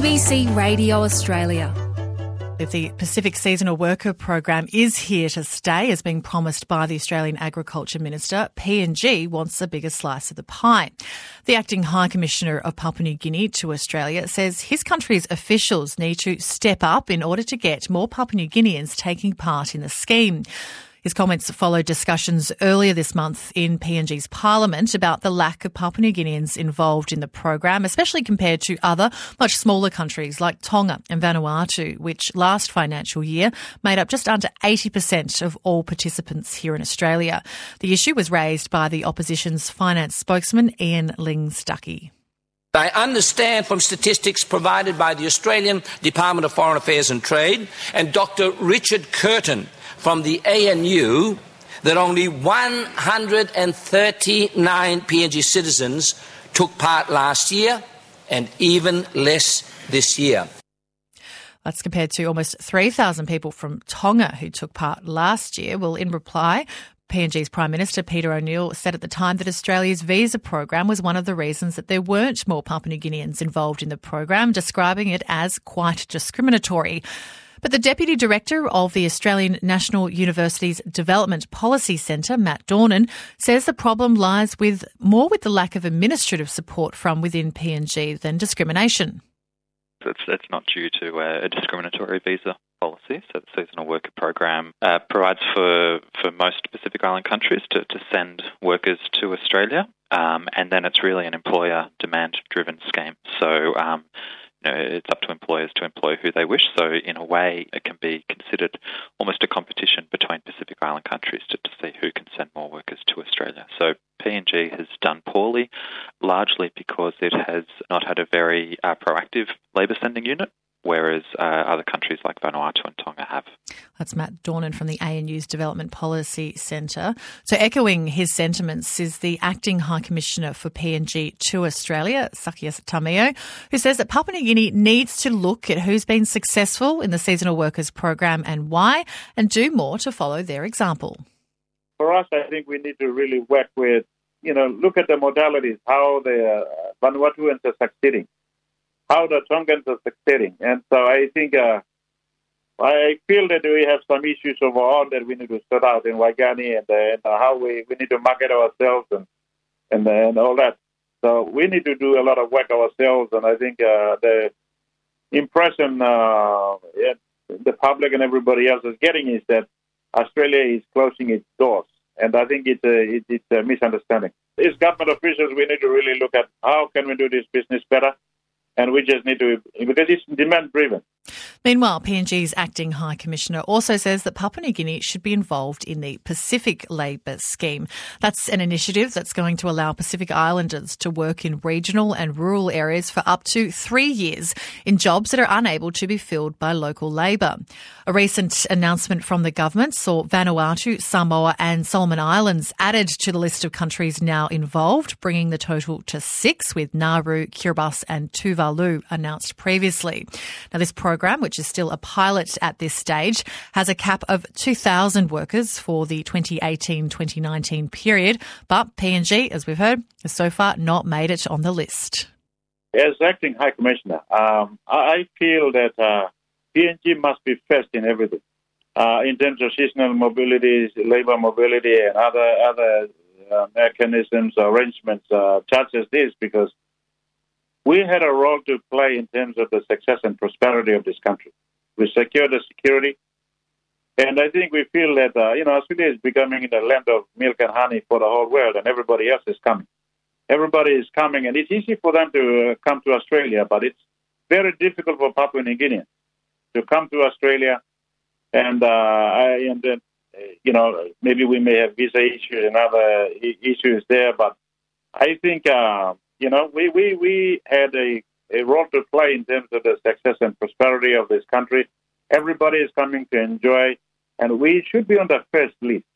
ABC Radio Australia. The Pacific Seasonal Worker Program is here to stay, as being promised by the Australian Agriculture Minister. PNG wants a bigger slice of the pie. The Acting High Commissioner of Papua New Guinea to Australia says his country's officials need to step up in order to get more Papua New Guineans taking part in the scheme. His comments followed discussions earlier this month in PNG's parliament about the lack of Papua New Guineans involved in the program, especially compared to other much smaller countries like Tonga and Vanuatu, which last financial year made up just under 80% of all participants here in Australia. The issue was raised by the opposition's finance spokesman, Ian Ling-Stuckey. I understand from statistics provided by the Australian Department of Foreign Affairs and Trade and Dr. Richard Curtin from the ANU that only 139 PNG citizens took part last year and even less this year. That's compared to almost 3,000 people from Tonga who took part last year. Well, in reply, PNG's Prime Minister Peter O'Neill said at the time that Australia's visa program was one of the reasons that there weren't more Papua New Guineans involved in the program, describing it as quite discriminatory. But the Deputy Director of the Australian National University's Development Policy Centre, Matt Dornan, says the problem lies with the lack of administrative support from within PNG than discrimination. It's not due to a discriminatory visa policy. So the Seasonal Worker Program provides for most Pacific Island countries to send workers to Australia, and then it's really an employer demand-driven scheme. So it's up to employers to employ who they wish. So in a way, it can be considered almost a competition between Pacific Island countries to see who can send more workers to Australia. So PNG has done poorly, largely because it has not had a very proactive labour sending unit, whereas other countries like Vanuatu and Tonga have. That's Matt Dornan from the ANU's Development Policy Centre. So echoing his sentiments is the Acting High Commissioner for PNG to Australia, Sakias Tameo, who says that Papua New Guinea needs to look at who's been successful in the Seasonal Workers Program and why, and do more to follow their example. For us, I think we need to really work with, look at the modalities, how the Vanuatuans are succeeding, how the Tongans are succeeding. And so I think I feel that we have some issues overall that we need to sort out in Waigani and how we need to market ourselves and all that. So we need to do a lot of work ourselves, and I think the impression the public and everybody else is getting is that Australia is closing its doors, and I think it's a misunderstanding. As government officials, we need to really look at how can we do this business better. And we just need to, because it's demand-driven. Meanwhile, PNG's Acting High Commissioner also says that Papua New Guinea should be involved in the Pacific Labour Scheme. That's an initiative that's going to allow Pacific Islanders to work in regional and rural areas for up to 3 years in jobs that are unable to be filled by local labour. A recent announcement from the government saw Vanuatu, Samoa and Solomon Islands added to the list of countries now involved, bringing the total to 6, with Nauru, Kiribati and Tuvalu announced previously. Now, this program, which is still a pilot at this stage, has a cap of 2,000 workers for the 2018-2019 period, but PNG, as we've heard, has so far not made it on the list. As Acting High Commissioner, I feel that PNG must be first in everything, in terms of seasonal mobility, labour mobility and other mechanisms, arrangements such as this, because we had a role to play in terms of the success and prosperity of this country. We secured the security, and I think we feel that, Australia is becoming the land of milk and honey for the whole world, and everybody else is coming. Everybody is coming, and it's easy for them to come to Australia, but it's very difficult for Papua New Guineans to come to Australia, and maybe we may have visa issues and other issues there, but I think we had a role to play in terms of the success and prosperity of this country. Everybody is coming to enjoy, and we should be on the first list.